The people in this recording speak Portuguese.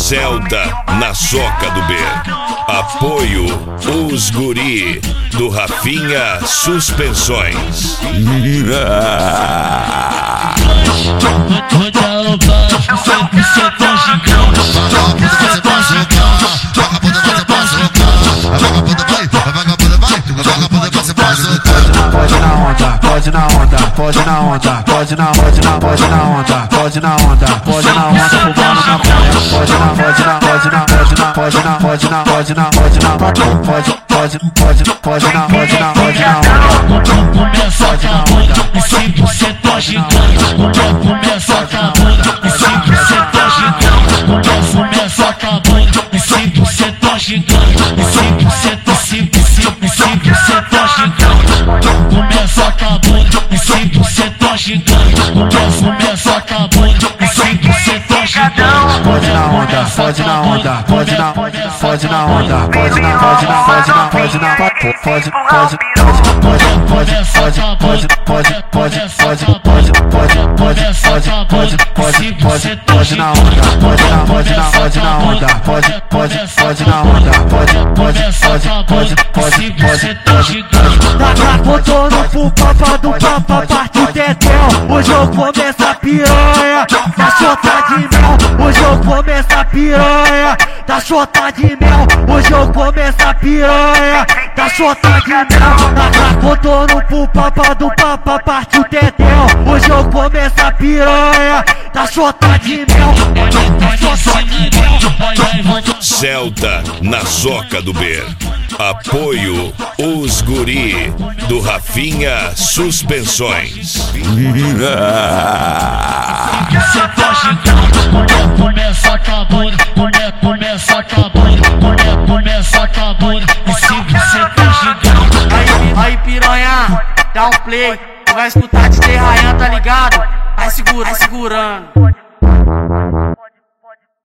Celta na soca do B. Apoio os guri do Rafinha Suspensões. Pode na onda, pode na onda, pode na onda, pode na onda, pode na onda, pode na onda, pode na onda, pro mano na praia. Pode na, pode na, pode na, pode na, pode na, pode na, pode na, pode na, pode na, pode na, pode na onda. Começa a cabunda, e 5% gigante. Começa a cabunda, e 5% gigante. Começa a cabunda, e 5% gigante. E 5% gigante. Começa a cabunda, e 5% gigante. Começa a cabunda, e 5% gigante. Pode na onda, pode na onda, pode na, pode na onda, pode na, pode na, pode na, pode na, pode, pode, pode, pode na onda, pode na, pode na, pode na onda, pode na onda, pode. Botando pro papa do papa, parte o tetel. Hoje eu começo a piranha da chota de mel. Hoje eu começo a piranha da chota de mel. Hoje eu começo a piranha da chota de mel. Botando pro papa do papa, parte o tetel. Hoje eu começo a piranha da chota de mel. Celta na soca do B. Apoio os guri do Rafinha Suspensões. Começa a cabunda, começa a cabunda, começa a cabunda, e 5% gigante. Aí piranha, dá um play, tu vai escutar de derraia, tá ligado? Vai segurando.